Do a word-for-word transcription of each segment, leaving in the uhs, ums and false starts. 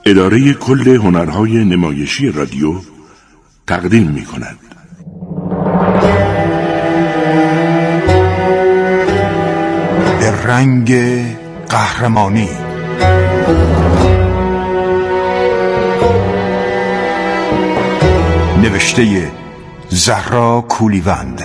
اداره کل هنرهای نمایشی رادیو تقدیم می کند. به رنگ قهرمانی نوشته زهرا کولیوند،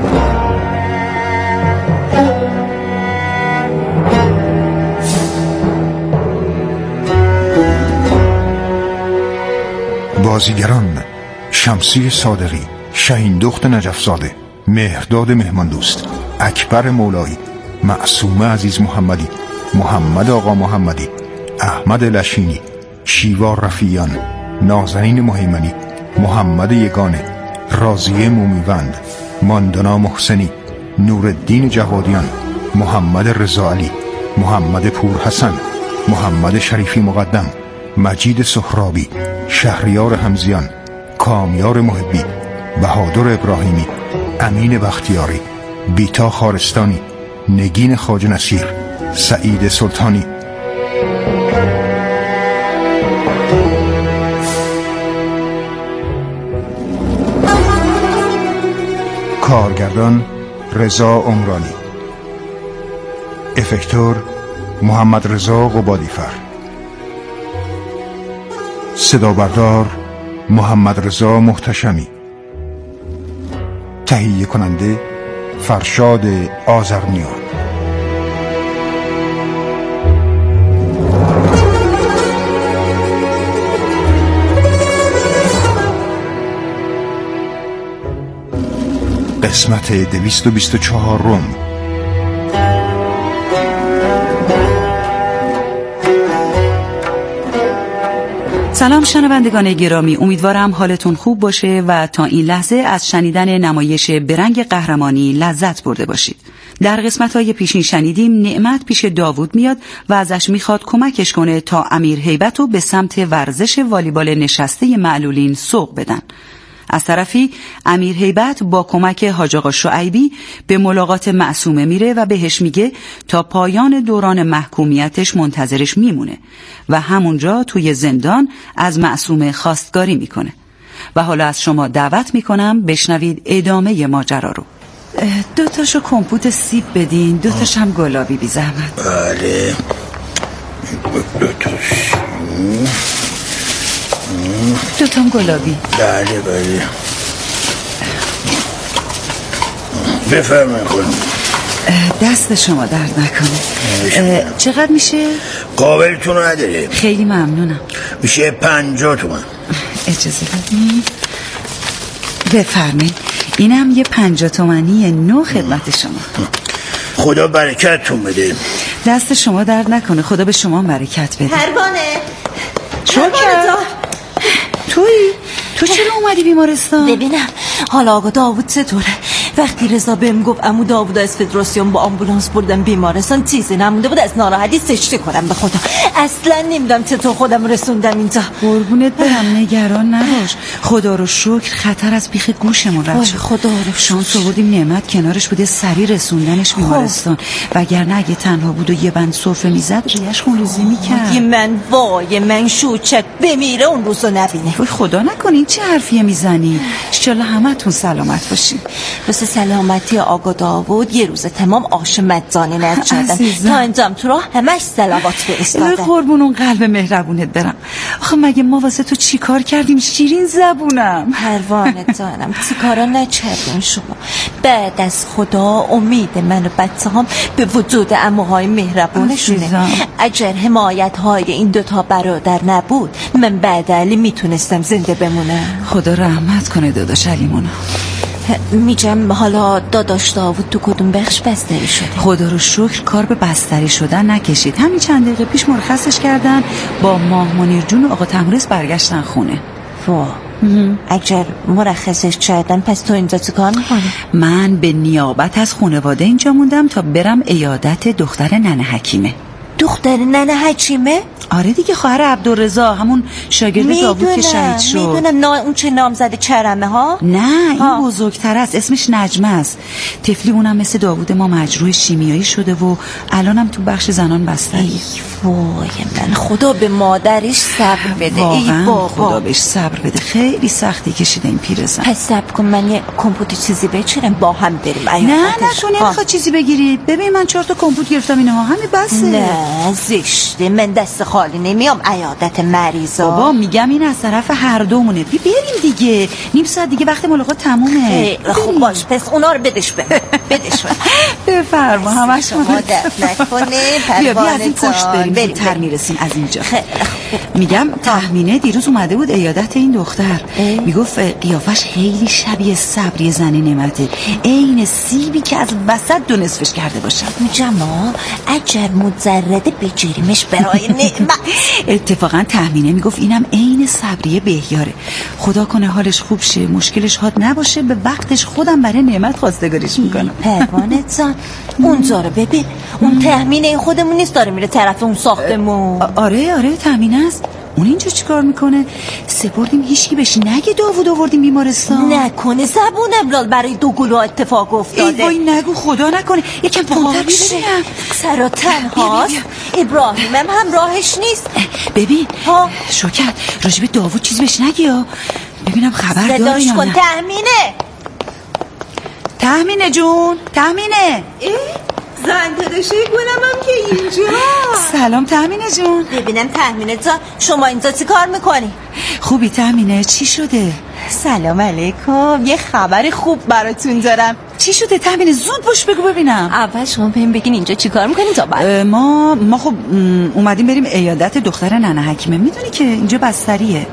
بازیگران شمسی صادقی، شهین دخت نجفزاده، مهرداد مهماندوست، اکبر مولایی، معصومه عزیز محمدی، محمد آقا محمدی، احمد لشینی، شیوا رفیعیان، نازنین مهیمنی، محمد یگانه، راضیه مومیوند، ماندنا محسنی، نورالدین جوادیان، محمد رضا علی، محمد پورحسن، محمد شریفی مقدم، مجید سهرابی، شهریار حمزیان، کامیار محبی، بهادر ابراهیمی، امین بختیاری، بیتا خارستانی، نگین خواجه نصیر، سعید سلطانی. کارگردان رضا عمرانی، افکتور محمد رضا قبادیفر، صدا بردار محمد رضا محتشمی، تهیه کننده فرشاد آذرنیا. قسمت دویست و بیست و چهار روم. سلام شنوندگان گرامی، امیدوارم حالتون خوب باشه و تا این لحظه از شنیدن نمایش برنگ قهرمانی لذت برده باشید. در قسمت‌های پیشین شنیدیم نعمت پیش داوود میاد و ازش میخواد کمکش کنه تا امیر هیبت رو به سمت ورزش والیبال نشسته معلولین سوق بدن. از طرفی امیر هیبت با کمک حاج آقا شعیبی به ملاقات معصومه میره و بهش میگه تا پایان دوران محکومیتش منتظرش میمونه و همونجا توی زندان از معصومه خواستگاری میکنه. و حالا از شما دعوت میکنم بشنوید ادامه ماجرا رو. دو تاشو کمپوت سیب بدین، دو تاش هم گلابی بی زحمت. بله دو تاش دو تام گلابی. بله بله بفرمایید خانم. دست شما درد نکنه. چقدر میشه؟ قابلتون نداره. خیلی ممنونم. میشه پنجاه تومن. اجازه بدین. بفرمایید، اینم یه پنجاه تومنی نو خدمت شما. خدا برکتتون بده. دست شما درد نکنه، خدا به شما برکت بده. پروانه چوکر توی تو چرا اومدی بیمارستان؟ ببینم حالا آقا داوود چطوره؟ وقتی رضا بهم گفت عمو داوود از فدراسیون با آمبولانس بردن بیمارستان چیزی نمونده بود از ناراحتی سجده کنم به خدا. اصلا نمیدونم چطور خودم رسوندم اینجا. قربونت برم، نگران نباش. خدا رو شکر خطر از بیخ گوشمون رد شد. خدا رو شانس آوردیم نعمت کنارش بوده، سریع رسوندنش بیمارستان. وگرنه اگه تنها بود و یه بند سرفه میزد ریش خونریزی میکرد. من وای من شوچک بمیره اون روزو نبینه. وای خدا نکنین چه حرفیه میزنی؟ انشالله همتون سلامت باشین. واسه سلامتی آقا داوود یه روز تمام آش مجانی نرد شدن تا انجام تو راه همش صلوات فرستادن. قربون اون قلب مهربونت برم. آخه مگه ما واسه تو چی کار کردیم شیرین زبونم؟ پروانه جانم چی کارا نکردین شما؟ بعد از خدا امید من و بچه هم به وجود عموهای مهربونشونه. اگر حمایت های این دوتا برادر نبود من بعد علی میتونستم زنده بمونم. خدا رحمت کنه داداش علیمونو. میگم حالا داداش داوود تو کدوم بخش بستری شده؟ خدا رو شکر کار به بستری شدن نکشید. همین چند دقیقه پیش مرخصش کردن، با ماه منیر جون و آقا تمریز برگشتن خونه. وا اگر مرخصش کردن پس تو اینجا چه کار میکنی؟ من به نیابت از خانواده اینجا موندم تا برم عیادت دختر ننه حکیمه. دختر ننه حکیمه؟ آره دیگه، خواهر عبدالرضا، همون شاگرد داوود که شهید شد. میدونم. نه اون چه نامزد چرمه ها؟ نه این ها. بزرگتر است، اسمش نجمه است. طفلی اونم مثل داوود ما مجروح شیمیایی شده و الانم تو بخش زنان بستری. ای وای من، خدا به مادرش صبر بده. واقعا ای بابا، خدا بهش صبر بده، خیلی سختی کشیده این پیرزن. پس صبر کن من یه کمپوت چیزی بچرم با هم بریم. نه نه تو نمیخواد چیزی بگیری. ببین من چهار تا کمپوت گرفتم، اینها همین بسه. نه زشته، من دست خالی نمیام عیادت مریضا. بابا میگم این از طرف هر دومونه. بی بریم دیگه، نیم ساعت دیگه وقت ملاقات تمومه. خب باش، پس اونا رو بدش به من. بدش به من. بفرما همش شما دفت نکنه. بیا بیا از این پشت بریم، بریم تر میرسیم از اینجا. میگم تهمینه دیروز اومده بود عیادت این دختر، میگفت قیافش خیلی شبیه صبری زنی نعمته، عین سیبی که از وسط دو نصفش کرده باشه. جما اجر مجرده بجریمش برای نعمت. اتفاقا تهمینه میگفت اینم عین صبریه بهیاره. خدا کنه حالش خوب شه، مشکلش حاد نباشه، به وقتش خودم برای نعمت خواستگاریش میکنم. پروانت جان اونجا رو ببین، اون تهمینه خودمون نیست، داره میره طرف اون ساختمون. آره آره تهمینه است. اون اینجا چیکار میکنه؟ سپردیم هیچی بهش نگه داوود آوردیم بیمارستان. نکنه زبونم لال برای دو گلو اتفاق افتاده. ای وای نگو، خدا نکنه. یکم پونتر ببینم. سرطان هاست. ابراهیمم هم راهش نیست. ببین ها شوکت راجب داوود چیزی بهش نگی ها، ببینم خبر داری صداش یا کن. نه. تهمینه تهمینه جون، تهمینه. زن داداشه گلم هم که اینجا. سلام تهمینه جون. ببینم تهمینه جان شما اینجا چی کار میکنی؟ خوبی تهمینه؟ چی شده؟ سلام علیکم، یه خبر خوب براتون دارم. چی شده تهمینه؟ زود باش بگو ببینم. اول شما بهم بگین اینجا چی کار میکنین تا بعد. ما ما خب اومدیم بریم عیادت دختر ننه حکیمه، میدونی که اینجا بستریه.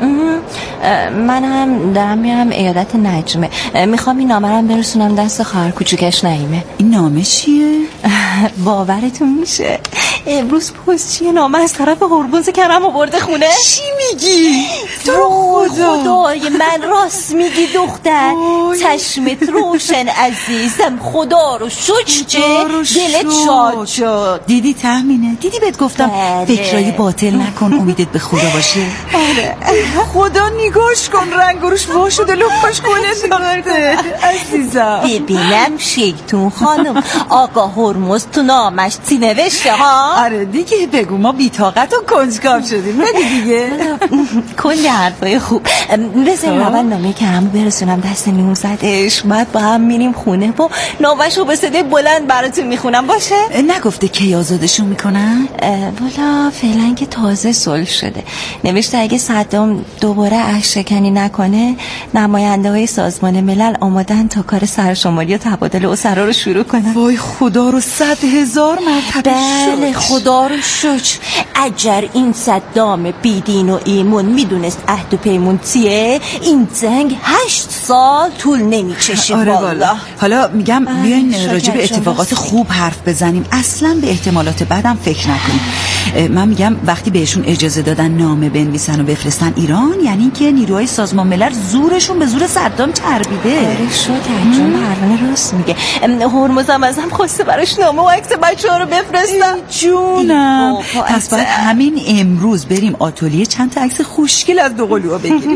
من هم دارم میرم عیادت نجمه، میخوام این نامه رو برسونم دست خواهر کوچیکش نعیمه. این نامه چیه؟ باورتون میشه امروز پستچی نامه از طرف هرمز کرم آورده خونه. چی میگی؟ تو خدا خدای من راست میگی دختر. چشمت روشن عزیزم، خدا رو شکر دلت شاد شد. دیدی تهمینه؟ دیدی بهت گفتم فکرای باطل نکن، امیدت به خدا باشه. آره خدا نگاش کن، رنگ روش وا شده، لپاش گله دارده عزیزم. ببینم شیطون خانم آقا هرمز تو نامش چی نوشته ها؟ آره دیگه بگو، ما بی‌طاقت و کنجکاو شدیم. بگو دیگه. کلی حرفای خوب. بذاریم اول نامه کرمو برسونم دست نیوزدش، بعد با هم میریم خونه و نامش رو به صدای بلند براتون میخونم. باشه؟ نگفته کی آزادشون میکنن؟ والا فعلا که تازه صلح شده، نوشته اگه صدام دوباره عهدشکنی نکنه نماینده های سازمان ملل آمادن تا کار سرشماری و تبادل اسرا رو شروع کنن. وای خدا رو صد هزار مرتبه بله خدا رو شکر. اگر این صدام بیدین و ایمون میدونست عهد و پیمون چیه، این جنگ هشت سال طول نمیکشه. آره والا. حالا میگم بیاین راجع به اتفاقات خوب حرف بزنیم، اصلا به احتمالات بعدم فکر نکنیم. من میگم وقتی بهشون اجازه دادن نامه بنویسن و بفرستن ایران، یعنی که نیروهای سازمان ملل زورشون به زور صدام چربیده. آره شد جون پروانه راست میگه. هرمزم ازم خواسته براش نامه و عکس بچه‌ها رو بفرستم. جونم پس باید همین امروز بریم آتلیه چند تا عکس خوشگل از دوقلوها بگیریم.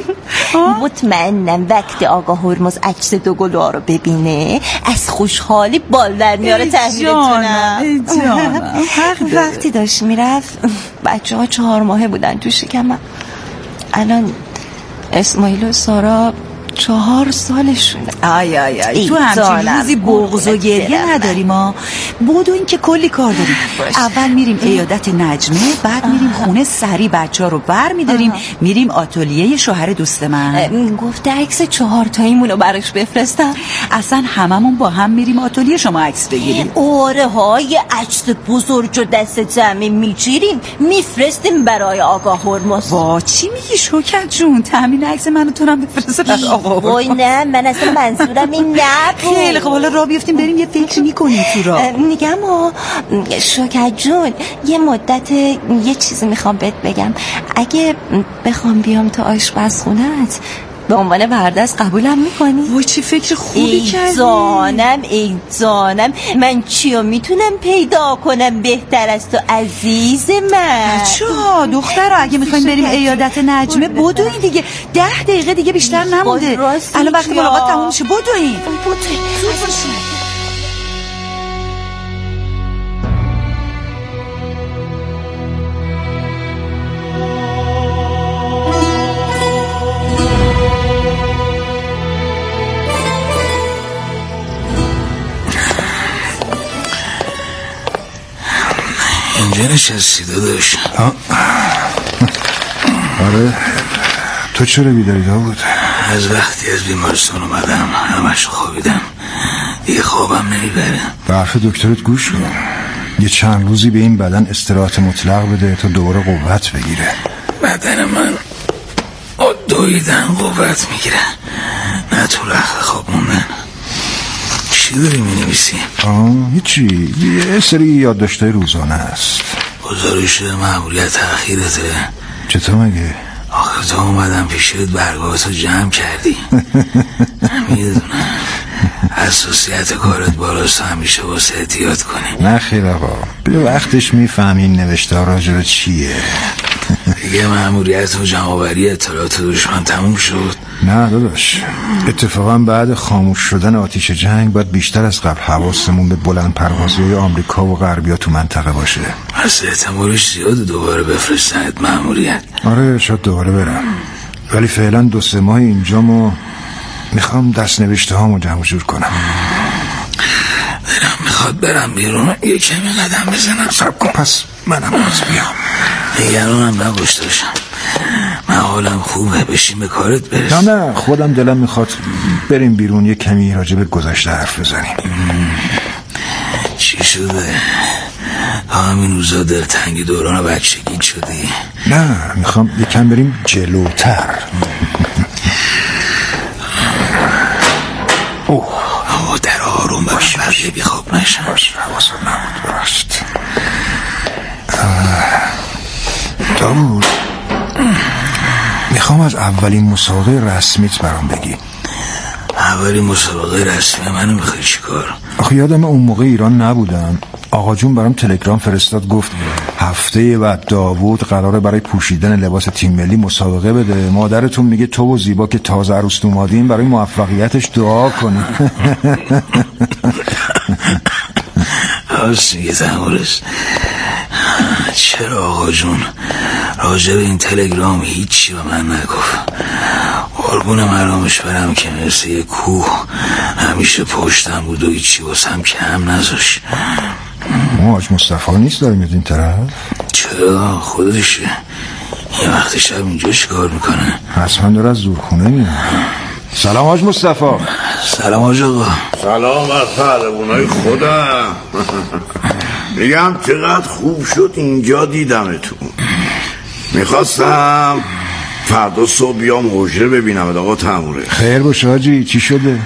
مطمئنم وقتی آقا هرمز عکس دوقلوها رو ببینه از خوشحالی بال در میاره. تحمیلتونم جانم. وقتی داشت میرفت بچه ها چهار ماهه بودن تو شکمم، الان اسماعیل و سارا چهار سالشونه. آی آی آی تو همچین روزی بغض و گریه نداریم ما. بودو این که کلی کار داریم. اول میریم عیادت نجمه، بعد میریم خونه سری بچه ها رو بر میداریم میریم آتلیه شوهر دوست من. گفته عکس چهار تاییمونو براش بفرستم. اصلا هممون با هم میریم آتلیه شما عکس بگیریم. آره ها، یه عکس بزرگ رو دست جمعی میگیریم میفرستیم برای آقا هرمز. وا چی میگی شوکت جون؟ تامین عکس منو تو هم بفرست برای آقا هرمز. وای نه من اصلا منظورم این نبود. خیلی خب حالا راه بیفتیم بریم یه فکر میکنیم تو راه. میگم شوکت جون یه مدت یه چیزی میخوام بهت بگم. اگه بخوام بیام تو آشپزخونه‌ات به عنوان بردست قبولم میکنی؟ وای چه فکر خوبی کردی. ای جانم ای جانم، من چیو میتونم پیدا کنم بهتر از تو عزیز من؟ بچه ها دختر رو اگه میخوایم بریم عیادت نجمه بدوین دیگه، ده دقیقه دیگه بیشتر نمونده. الان وقتی ملاقات تموم شه بدوین. اینجا نشستی داداش؟ آره تو چرا بیداری داوود؟ از وقتی از بیمارستان اومدم همش خوابیدم، دیگه خوابم نمیبره. به حرف دکترت گوش کن، یه چند روزی به این بدن استراحت مطلق بده تا دوباره قوت بگیره. بدن من دویدن قوت میگیره، نه تو رخت خواب موندن. چی داری مینویسی؟ آه هیچی، یه سری یادداشت‌های روزانه است. گزارش مأموریت تأخیرته. چطور مگه؟ آخه تا اومدم پیشت برگاهاتو جمع کردی. میدونم حساسیت کارت بالاست، همیشه واسه احتیاط کنی. نه خیر آقا، به وقتش میفهمین نوشته ها راجع به چیه. دیگه مأموریت و جمع‌آوری اطلاعات دشمن تموم شد؟ نه داداش، اتفاقا بعد خاموش شدن آتش جنگ باید بیشتر از قبل حواسمون به بلند پروازهای آمریکا و غربیا تو منطقه باشه. پس احتمالش زیاده دوباره بفرستنت مأموریت. آره شاید دوباره برم، ولی فعلا دو سه ماه اینجامو میخوام دست نوشته هامو جمع جور کنم. دلم میخواد برم بیرون یه کمی قدم بزنم. صبر کن پس منم باز بیام. نگرانم نباش داشتم، من حالم خوبه، بشیم به کارت برس. نه نه خودم دلم میخواد بریم بیرون یه کمی راجع به گذشته حرف بزنیم. چی شده؟ همین روزا دلتنگ دوران بچگی شدی؟ نه میخوام یکم بریم جلوتر. اوه اوه در آروم باش، برده بی خواب نشم. باش حواست نبود برست. داوود میخوام از اولین مسابقه رسمیت برام بگی. اولین مسابقه رسمی منو میخوای چی کار؟ آخه یادم اون موقع ایران نبودم، آقا جون برام تلگرام فرستاد گفت هفته بعد داوود قراره برای پوشیدن لباس تیم ملی مسابقه بده، مادرتون میگه تو و زیبا که تازه عروس اومدین برای موفقیتش دعا کنه. راست میگه زنگورس. چرا آقا جون راجع به این تلگرام هیچی به من نگفت؟ قربون مرامش برم که مثل یه کوه همیشه پشتم بود و هیچی واسم کم نذاش. ما حاج مصطفی نیست داریم از این طرف؟ چرا خودشه، یه وقت شب اینجا چی کار میکنه؟ حتما داره از زورخونه میاد. سلام حاج مصطفی. سلام حاج آقا. سلام بر پهلوانای خودم. میگم چقدر خوب شد اینجا دیدمتون. میخواستم فردا صبح بیام حجره ببینم آقا تموره. خیر باشه حاجی، چی شده؟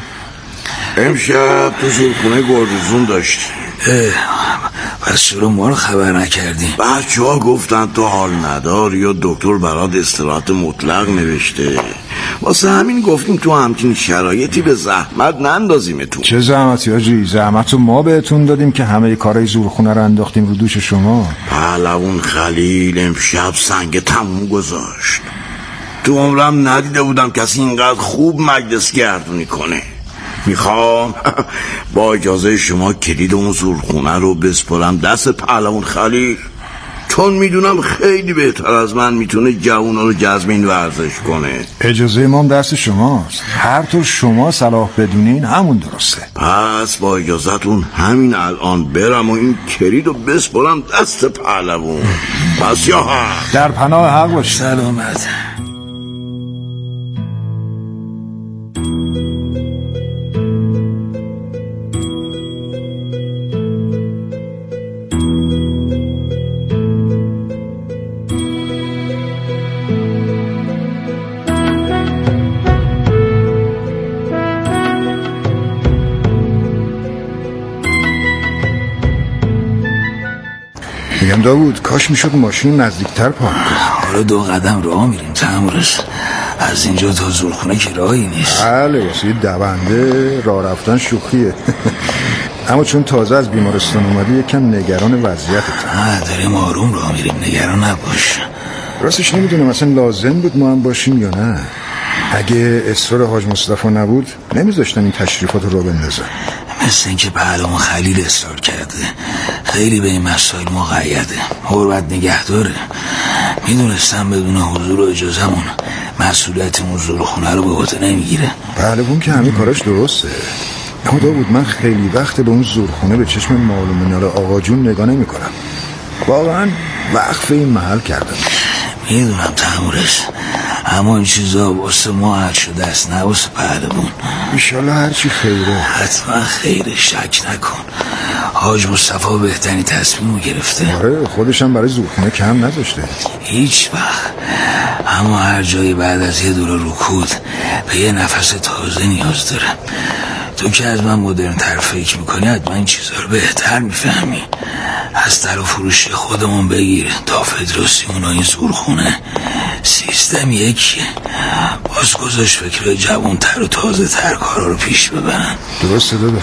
امشب تو زورخونه گردوزون داشتی. پس چرا ما رو خبر نکردی؟ بچه ها گفتن تو حال نداری یا دکتر برات استراحت مطلق نوشته، واسه همین گفتیم تو همچین شرایطی به زحمت نندازیمتون. چه زحمتی حاجی؟ زحمت رو ما بهتون دادیم که همه کارهای زورخونه رو انداختیم رو دوش شما. پهلوان خلیل امشب سنگ تموم گذاشت. تو عمرم ندیده بودم کسی اینقدر خوب مجلس گردونی کنه. میخوام با اجازه شما کلید اون زورخونه رو بسپارم دست پهلوان خلیل، چون میدونم خیلی بهتر از من میتونه جوونا رو جذب این ورزش کنه. اجازه ما هم دست شماست، هر طور شما صلاح بدونین همون درسته. پس با اجازتون همین الان برم و این کلید رو بسپارم دست پهلوان. پس یا حق در پناه حق باش. سلامت. میگم داوود کاش میشد ماشین نزدیکتر پارک کنیم. حالا دو قدم راه میریم تمورس، از اینجا تا زورخونه که راهی نیست. بله واسه دونده راه رفتن شوخیه. اما چون تازه از بیمارستان اومدی یکم نگران وضعیتت. آه داریم آروم راه میریم، نگران نباش. راستش نمیدونم اصلا لازم بود ما هم باشیم یا نه. اگه اصرار حاج مصطفی نبود نمیذاشتن این تشریفات رو بندازن. مثل اینکه پهلوان خلیل اصرار کرده، خیلی به این مسائل مقیده، حرمت نگه داره. میدونستم بدون حضور و اجازمون مسئولیت اون زورخونه رو به عهده نمیگیره. پهلوان که همه کاراش درسته، اما داوود من خیلی وقت به اون زورخونه به چشم مال و منال آقا جون نگاه نمی کنم. واقعا وقف این محل کردم. میدونم تحمورش، اما این چیزا واسه ما حل شده است، نه واسه پهلوان. ایشالله هرچی خیره. حتما خیره، شک نکن. حاج مصطفی بهترین تصمیم گرفته. آره خودشم برای زورخونه کم نذاشته. هیچ وقت. اما هر جایی بعد از یه دوره رکود به یه نفس تازه نیاز داره. تو که از من مدرن تر فکر میکنی حتما این چیزا رو بهتر میفهمی. از در و فروشی خودمون بگیر تا فدراسی اونا این زورخونه سیستم یکیه. باز گذاشت فکر جوان تر و تازه تر کارا رو پیش ببرن. درسته داداش.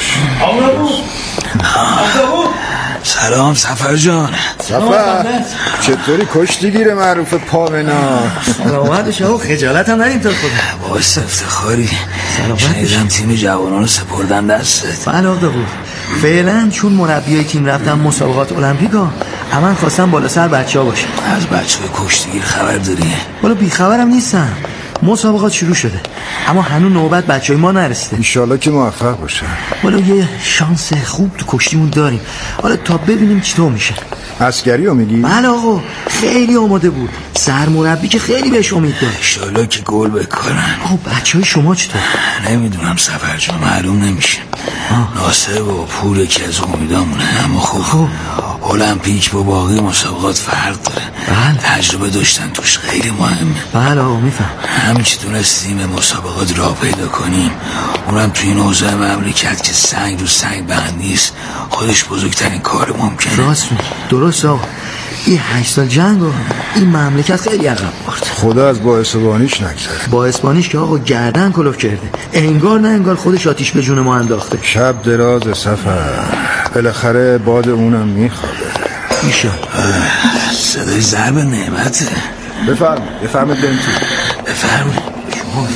سلام سفر جان. سفر چطوری کشتی گیره معروف پاونا؟ سلامت شما، خجالت هم ندیم تو خدا. باعث افتخاری. شنیدم تیم جوانان رو سپردن دستت. بله آقا بود. فعلا چون مربیای تیم رفتن مسابقات المپیکا، من خواستم بالا سر بچه ها باشه. از بچه های کشتیگیر خبر داری؟ بالا بیخبرم نیستم. مسابقات شروع شده اما هنوز نوبت بچه های ما نرسیده. انشالله که موفق باشه. بالا یه شانس خوب تو کشتیمون داریم. حالا تا ببینیم چطور میشه. عسکری رو میگی؟ بله آقا خیلی آماده بود. سرمربی که خیلی بهش امید داره. انشالله که گل بکنن. آقا بچه های شما چطور؟ نمیدونم سفر جان، معلوم نمیشه. ناصر با پول که از امیدامونه، اما خوب خوب المپیک با باقی مسابقات فرق داره. بله تجربه داشتن توش خیلی مهمه. بله آقا میفهم. همین که تونستیم مسابقات را پیدا کنیم، اونم توی این اوضاع مملکت که سنگ رو سنگ بند نیست، خودش بزرگترین کار ممکنه. راست می درست آقا. این هشت سال جنگ و این مملکت خیلی عقب برد. خدا از با اسبانیش نگذره. با اسبانیش که آقا گردن کلوف کرده، انگار نه انگار خودش آتیش به جون ما انداخته. شب دراز سفر، بالاخره باد اونم میخوابه. ایشا صدای ضرب نعمته. بفرمایید بفرمایید بریم تو. بفرمایید شما.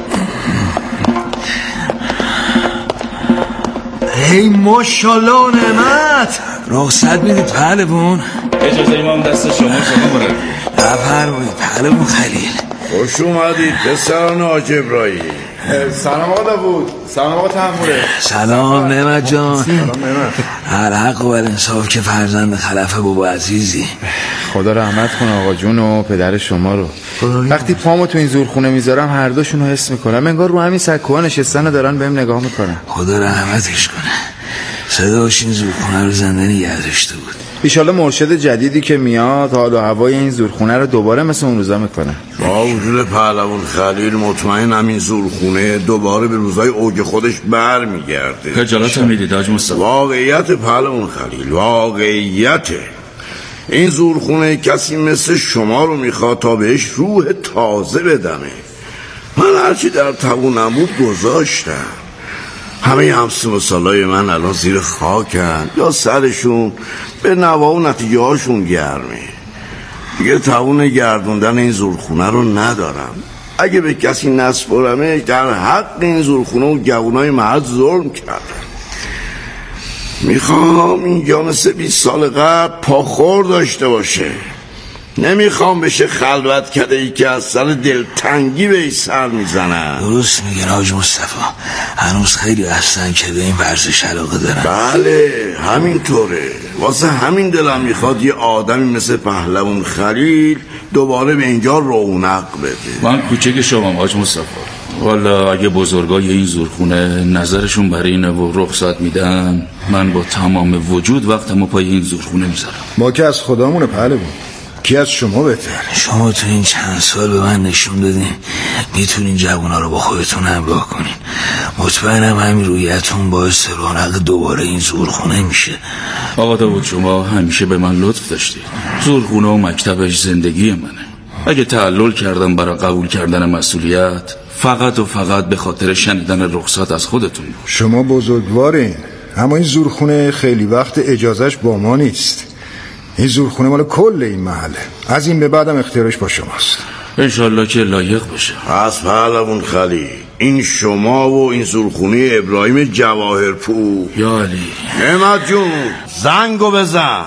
ای ماشاءالله نعمت. رخصت میدید پهلوان؟ اجازه امام دست شما شما مرد. بفرمایید پهلوان خلیل. خوش اومدید پسران حاج ابراهیم. سلام آقا داوود. سلام آقا تحموره. سلام نعمت جان. سلام نعمت. هر حق و انصاف که فرزند خلف بابا عزیزی. خدا رحمت کنه آقا جون و پدر شما رو. وقتی پامو تو این زورخونه میذارم هر دوشون رو حس میکنم، انگار رو همین سکوها نشستن و دارن بهم نگاه میکنن. خدا رحمتش کنه. صداش این زورخونه رو زنده نگه داشته بود. ایشالله مرشد جدیدی که میاد حال و هوای این زورخونه رو دوباره مثل اون روزا میکنه. با وجود پهلوان خلیل مطمئنم این زورخونه دوباره به روزای اوج خودش بر میگرده. خجالت هم میدید حاج مصطفی. واقعیت پهلوان خلیل، واقعیت این زورخونه کسی مثل شما رو میخواد تا بهش روح تازه بدمه. من هرچی در توانم بود گذاشتم. همه همس مسالای من الان زیر خاکن یا سرشون به نوا و نتیجه هاشون گرمه. دیگه توان گردوندن این زورخونه رو ندارم. اگه به کسی نسپرمه در حق این زورخونه و جوانای محل ظلم کردم. میخوام اینجا مثل بیست سال قبل پاخور داشته باشه. نمیخوام بشه خلوت کده ای که از سر دلتنگی به ای سر میزنن. درست میگن حاج مصطفی، هنوز خیلی هستن که به این ورزش علاقه دارن. بله همینطوره. واسه همین دلم میخواد یه آدمی مثل پهلوان خلیل دوباره به اینجا رونق بده. من کوچک شما حاج مصطفی، والا اگه بزرگای این زورخونه نظرشون برای اینه و رخصت میدن، من با تمام وجود وقتمو پای این زورخونه میذارم. ما که از خدامونه پهلوان، کی از شما بهتر؟ شما تو این چند سال به من نشون دادین میتونین جوونا رو با خودتون همراه کنین. مطمئنم همین رویتون باعث رونق دوباره این زورخونه میشه. آقا داوود شما همیشه به من لطف داشتی. زورخونه و مکتبش زندگی منه. اگه تعلل کردم برای قبول کردن مسئولیت، فقط و فقط به خاطر شنیدن رخصت از خودتون بود. شما بزرگوارین، اما این زورخونه خیلی وقت اجازهش با ما نیست. این زورخونه مال کل این محله. از این به بعدم اختیارش با شماست. انشالله که لایق بشه. پس پهلوان خلیل، این شما و این زورخونه ابراهیم جواهرپور. یا علی. نعمت جون، زنگو بزن.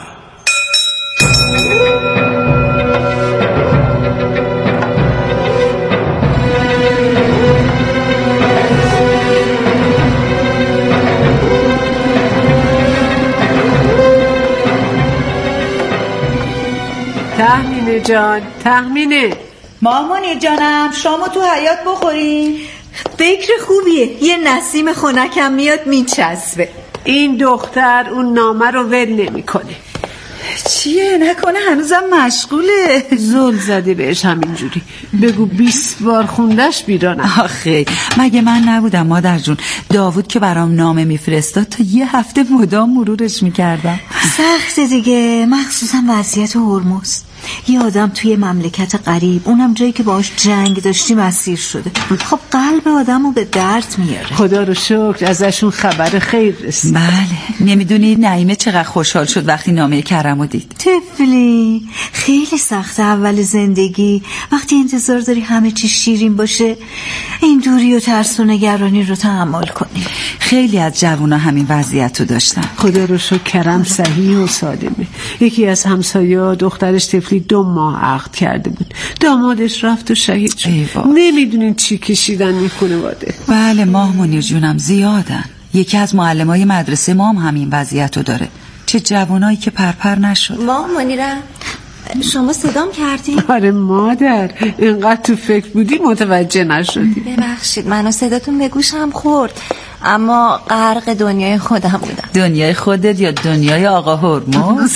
تهمینه جان، تهمینه. مامانی جانم، شامو تو حیاط بخورین. فکر خوبیه، یه نسیم خنکم میاد میچسبه. این دختر اون نامه رو ول نمی کنه. چیه؟ نکنه هنوزم مشغوله؟ زل زده بهش همینجوری. بگو بیست بار خوندش بیرانم. آخه مگه من نبودم مادر جون؟ داوود که برام نامه میفرستاد تا یه هفته مدام مرورش میکردم. سخته دیگه، مخصوصا وضعیت هرمز. یه آدم توی مملکت غریب، اونم جایی که باهاش جنگ داشتیم اسیر شده. خب قلب آدمو به درد میاره. خدا رو شکر ازشون خبر خیر رسید. بله. نمیدونی نعیمه چقدر خوشحال شد وقتی نامه کرمو دید. طفلی خیلی سخته اول زندگی، وقتی انتظار داری همه چی شیرین باشه. این دوری و ترس و نگرانی رو تحمل کنی. خیلی از جوونا همین وضعیت رو داشتن. خدا رو شکر کرم صحیح و سالمه. یکی از همسایه‌ها دخترش طفلی دو ماه عقد کرده بود، دامادش رفت و شهید شد. نمیدونین چی کشیدن این خانواده. بله ماه منیر جونم، زیادن. یکی از معلمای مدرسه ما هم همین وضعیت رو داره. چه جوانایی که پرپر نشد. ماه منیرم، شما صدام کردین؟ آره مادر، اینقدر تو فکر بودی متوجه نشدی. ببخشید، منو صداتون به گوشم خورد، اما غرق دنیای خودم بودم. دنیای خودت یا دنیای آقا هرمز؟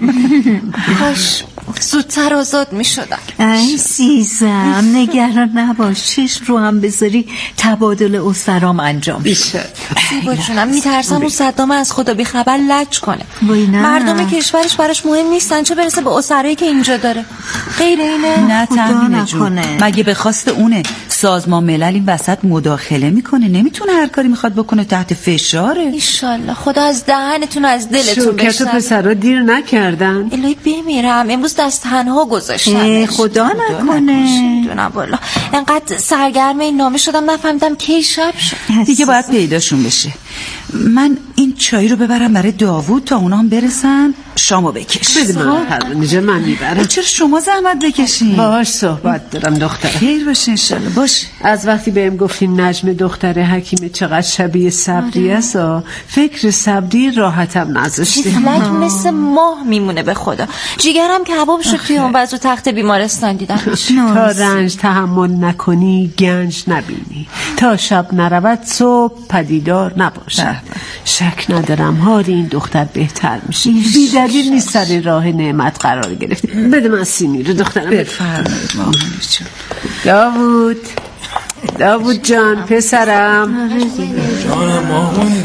کاش زودتر آزاد می شدم. عزیزم نگران نباش، چشم رو هم بذاری تبادل اسرام انجام میشه. زیبا جونم میترسم اون صدام از خدا بی خبر لج کنه. مردم کشورش براش مهم نیستن، چه برسه به اسرایی که اینجا داره. غیر اینه؟ نه تهمینه جون، مگه به خواست اونه؟ سازمان ملل این وسط مداخله میکنه، نمیتونه هر کاری میخواد بکنه، تحت فشاره. ایشالله خدا از دهنتون از دلتون بشنوه. شوکت و پسرا دیر نکردن. الهی بمیرم، امروز دست تنها گذاشتن. خدا نکنه. میدونم والا، انقدر سرگرم این نامه شدم نفهمیدم کی شب شد. دیگه باید پیداشون بشه. من این چای رو ببرم برای داوود تا اونا هم برسن. شامو بکش. بده من پروانه، من میبرم. چرا شما زحمت بکشین؟ باهاش صحبت دارم دختره. خیر باشه انشالله. باشه. از وقتی بهم گفتین نجم دختر حکیم چقدر شبیه صبری است، فکر صبری راحتم نذاشتین. فلک مثل ماه میمونه به خدا. جیگرم کباب شد توی اون وضع تخت بیمارستان دیدم. تا رنج تحمل نکنی گنج نبینی، تا شب نرود صبح پدیدار نباشه. شک ندارم حال این دختر بهتر میشه. بی دلیل نیست سر راه نعمت قرار گرفتی. بده من سینی رو دخترم. بفرمایید مامان جان. داوود، داوود جان پسرم. جانم مامان.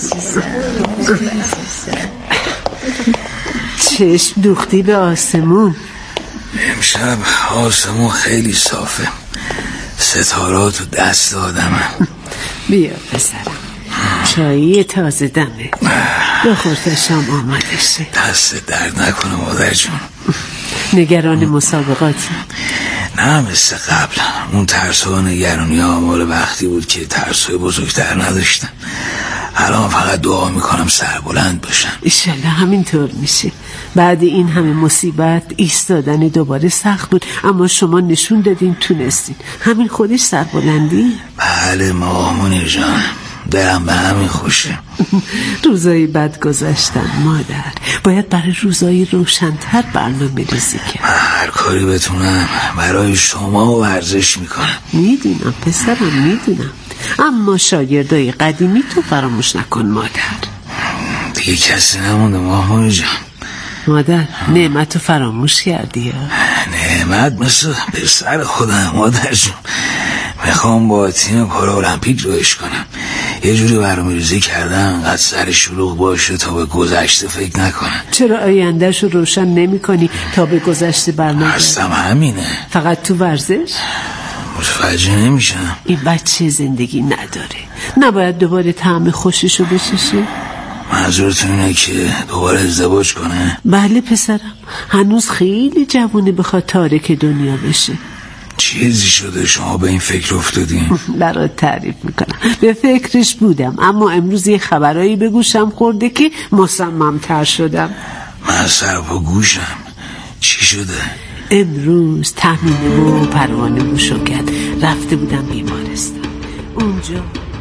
چشم دوختی به آسمون. امشب آسمون خیلی صافه، ستارات تو دست آدمه. بیا پسرم، چایی تازه دمه، بخور تا شام آماده شه. دست درد نکنه مادر جون. نگران مسابقاتی؟ نه مثل قبل، اون ترس و نگرانی ها مال وقتی بود که ترس های بزرگتر نداشتن. الان فقط دعا میکنم سربلند باشن. ایشالله همینطور میشه. بعد این همه مصیبت ایستادن دوباره سخت بود، اما شما نشون دادین تونستین. همین خودش سربلندی. بله مامان جان، دلم به همین خوشه. روزایی بد گذشتن مادر، باید برای روزایی روشن‌تر برنامه ریزی کرد. هر کاری بتونم برای شما ورزش میکنم. میدونم پسرم، میدونم، اما شاگردای قدیمی تو فراموش نکن مادر. دیگه کسی نمونده مامان جان. مادر نعمت رو فراموش کردی یا؟ نعمت مثل پسر خودم مادر جون. میخوام با تیم پارالمپیک رویش کنم. یه جوری برنامه‌ریزی کردم قد سر شلوغ باشه تا به گذشته فکر نکنم. چرا آیندهش رو روشن نمی کنی تا به گذشته برنامه؟ هستم همینه. فقط تو ورزش؟ متوجه نمیشم. این بچه زندگی نداره، نباید دوباره طعم خوششو بچشه؟ منظورتون اینه که دوباره ازدواج کنه؟ بله پسرم، هنوز خیلی جوونه بخواد تارک دنیا بشه. چیزی شده شما به این فکر افتادین؟ برات تعریف میکنم. به فکرش بودم اما امروز یه خبرایی به گوشم خورده که مصمم‌تر شدم. من سر پا گوشم. چی شده؟ امروز تحمیل و پروانه موشو کرد، رفته بودم بیمارستان. اونجا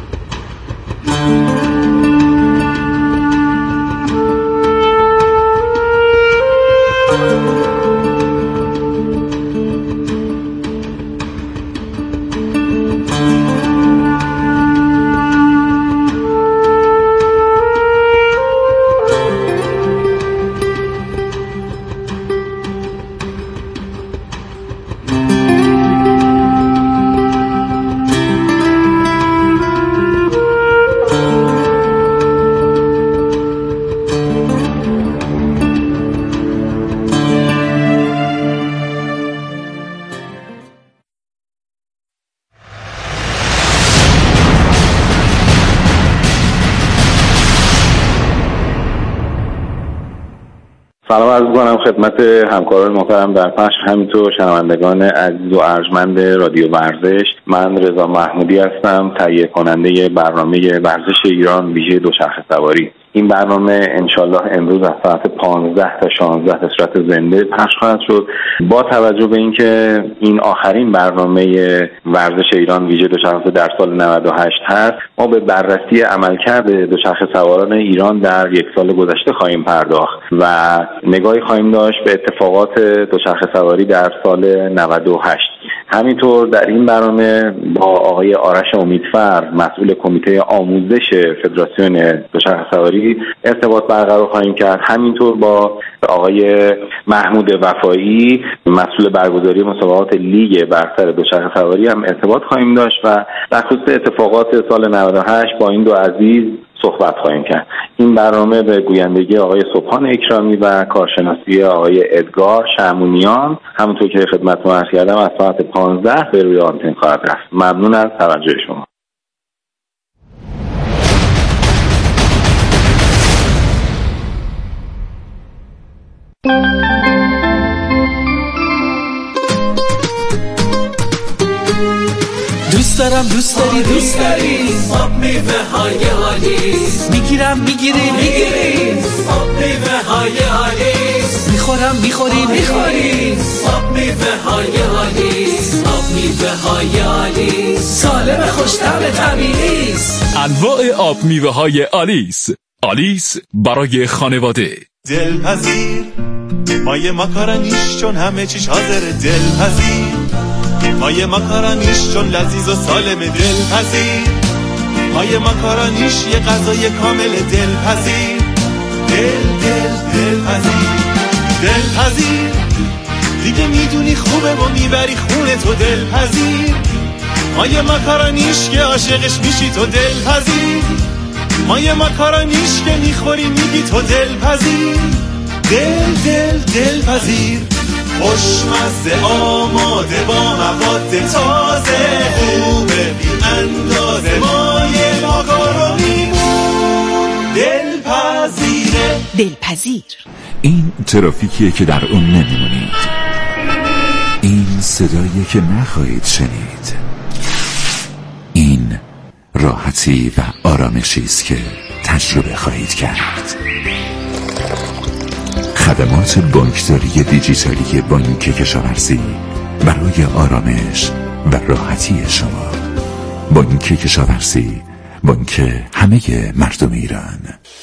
سلام عرض می‌کنم خدمت همکاران محترم در پخش، همینطور شنوندگان عزیز و ارجمند رادیو ورزش. من رضا محمودی هستم، تهیه کننده برنامه ورزش ایران ویژه دوچرخه سواری. این برنامه انشالله امروز از ساعت پانزده تا شانزده به صورت زنده پخش خواهد شد. با توجه به اینکه این آخرین برنامه ورزش ایران ویژه دوچرخه در سال نود و هشت هست، ما به بررسی عملکرد دوچرخه سواران ایران در یک سال گذشته خواهیم پرداخت و نگاهی خواهیم داشت به اتفاقات دوچرخه سواری در سال نود و هشت. همینطور در این برنامه با آقای آرش امیدفر، مسئول کمیته آموزش فدراسیون دوچرخه سواری ارتباط برقرار خواهیم کرد. همینطور با آقای محمود وفایی، مسئول برگزاری مسابقات لیگ برتر دوچرخه سواری هم ارتباط خواهیم داشت و در خصوص اتفاقات سال نود و هشت با این دو عزیز صحبت خواهیم کرد. این برنامه به گویندگی آقای سبحان اکرامی و کارشناسی آقای ادگار شمونیان، همونطور که خدمتتون عرض کردم، از ساعت پانزده به روی آنتن خواهد رفت. ممنون از توجه شما. دوست دارم دوست داری دوست داری آب میوه های آلیس، میگیرم میگیری میگیری آب میوه های آلیس، میخورم میخوری میخوری آب میوه های آلیس، آب میوه های آلیس سالم خوش‌طعم طبیعی است. انواع آب میوه های آلیس. آلیس برای خانواده. دلپذیر مایه ماکارونیش چون همه چیش حاضره، دلپذیر مایه ماکارونیش چون لذیذ و سالم، دلپذیر مایه ماکارونیش یه غذای کامل، دلپذیر دل دل دلپذیر دلپذیر دیگه میدونی خوبه و میبری خونه تو، دلپذیر مایه ماکارونیش که عاشقش میشی تو، دلپذیر مایه ماکارونیش که میخوری میگی تو، دلپذیر دل دل دلپذیر خوشمزه آماده با مواد تازه، خوبه بی اندازه مایه ماکارونیمون دلپذیره. دلپذیر این ترافیکیه که در اون نمیمونید، این صدایی که نخواهید شنید، این راحتی و آرامشی است که تجربه خواهید کرد. خدمات بانکداری دیجیتالی بانک کشاورزی برای آرامش و راحتی شما. بانک کشاورزی، بانک همه مردم ایران.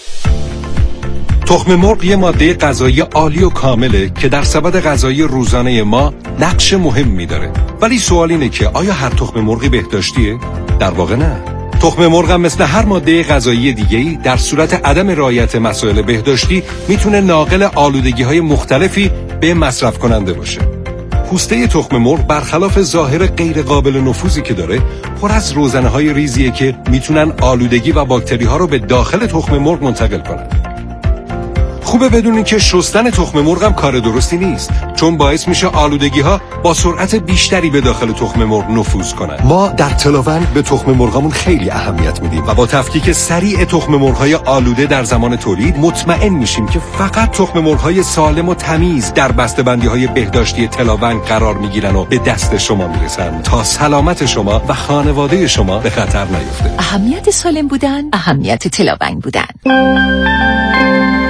تخم مرغ یه ماده غذایی عالی و کامله که در سبد غذایی روزانه ما نقش مهمی داره، ولی سوال اینه که آیا هر تخم مرغی بهداشتیه؟ در واقع نه. تخم مرغ هم مثل هر ماده غذایی دیگه‌ای در صورت عدم رعایت مسائل بهداشتی میتونه ناقل آلودگی‌های مختلفی به مصرف کننده باشه. پوسته تخم مرغ برخلاف ظاهر غیر قابل نفوذی که داره، پر از روزنه‌های ریزیه که میتونن آلودگی و باکتری‌ها رو به داخل تخم مرغ منتقل کنن. خوبه بدونین که شستن تخم مرغ هم کار درستی نیست، چون باعث میشه آلودگی ها با سرعت بیشتری به داخل تخم مرغ نفوذ کنن. ما در تلاوند به تخم مرغامون خیلی اهمیت میدیم و با تفکیک سریع تخم مرغ‌های آلوده در زمان تولید مطمئن میشیم که فقط تخم مرغ‌های سالم و تمیز در بسته‌بندی‌های بهداشتی تلاوند قرار میگیرن و به دست شما میرسن تا سلامت شما و خانواده شما به خطر نیفته. اهمیت سالم بودن، اهمیت تلاوند بودن.